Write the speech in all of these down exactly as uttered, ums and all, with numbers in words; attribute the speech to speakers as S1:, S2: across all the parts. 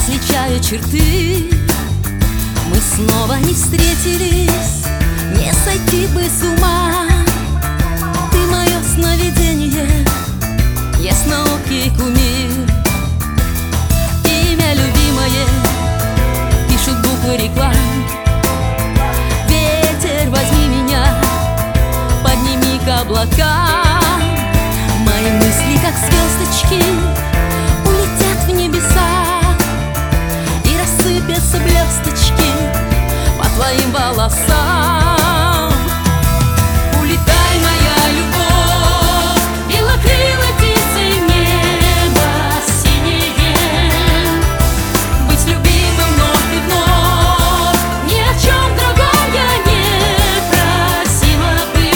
S1: сличаю черты. Мы снова не встретились, не сойти бы с ума. Ты мое сновидение, ясноокий кумир. Имя любимое пишут буквы реклам. Ветер, возьми меня, подними к облакам. Мои мысли, как звездочки, улетят в небеса и рассыпятся блесточки по твоим волосам. Улетай, моя любовь, белокрылой птицей в небо синее. Быть любимым вновь и вновь, ни о чем другом я не просила бы.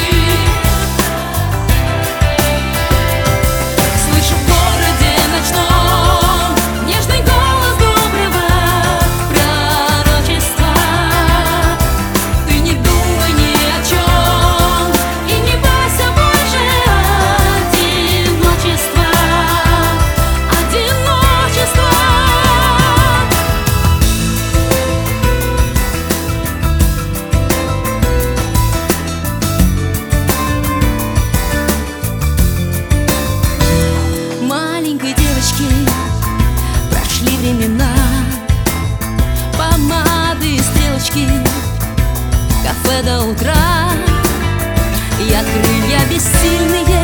S1: Слышу в городе ночном нежный голос доброго пророчества. Ты не думай ни о чем и не бойся больше одиночества, одиночества. Маленькой девочки прошли времена, помады и стрелочки, кафе до утра. Я крылья бессильные